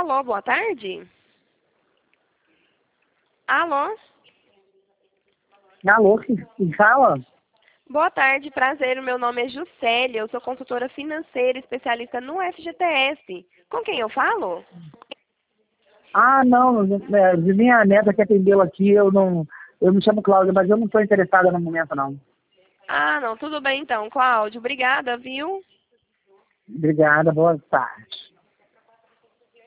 Alô, boa tarde? Alô? Alô, quem fala? Boa tarde, prazer. O meu nome é Juscelia. Eu sou consultora financeira especialista no FGTS. Com quem eu falo? Ah, não, minha neta que atendeu aqui, eu me chamo Cláudia, mas eu não estou interessada no momento, não. Ah, não, tudo bem então, Cláudio. Obrigada, viu? Obrigada, boa tarde.